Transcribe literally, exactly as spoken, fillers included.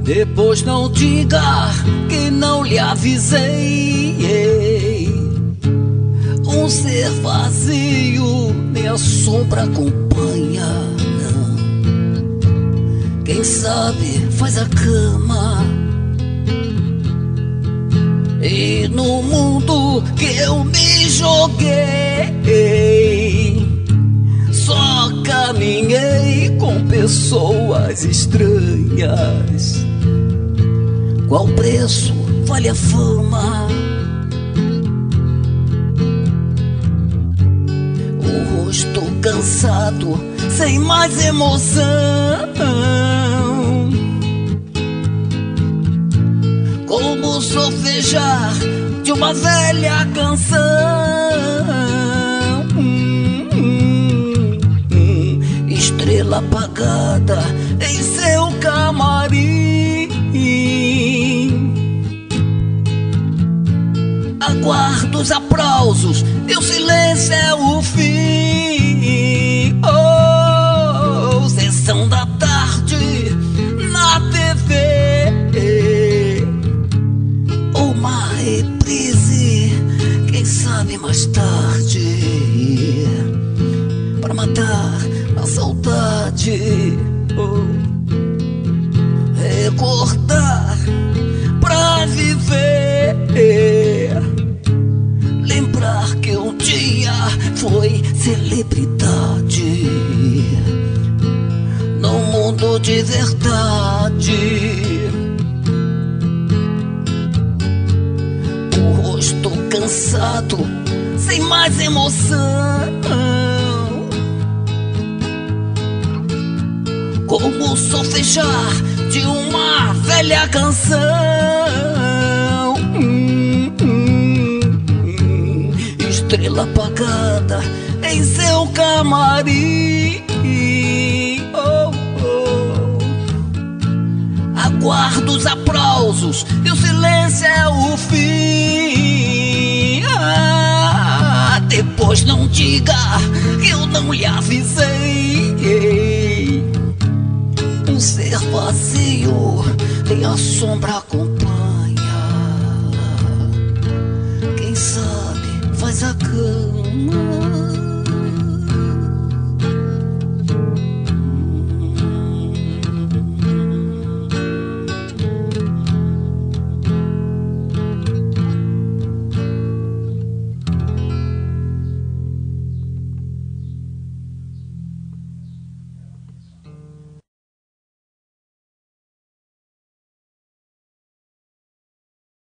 Depois não diga que não lhe avisei. Um ser vazio nem a sombra acompanha, não. Quem sabe faz a cama. E no mundo que eu me joguei, só caminhei com pessoas estranhas. Qual preço vale a fama? O rosto cansado, sem mais emoção, como sofejar de uma velha canção. hum, hum, hum. Estrela apagada em seu camarim. Aguardo os aplausos e o silêncio é o fim. Oh, sessão da tarde na T V, uma reprise, quem sabe mais tarde, para matar a saudade. Oh, recordar pra viver, lembrar que um dia foi celebridade no mundo de verdade. O rosto cansado, sem mais emoção, como sofejar de uma velha canção. hum, hum, hum. Estrela apagada em seu camarim. Oh, oh. Aguardo os aplausos e o silêncio é o fim. Ah, depois não diga que eu não lhe avisei. Um ser vazio nem a sombra acompanha. Quem sabe faz a cama.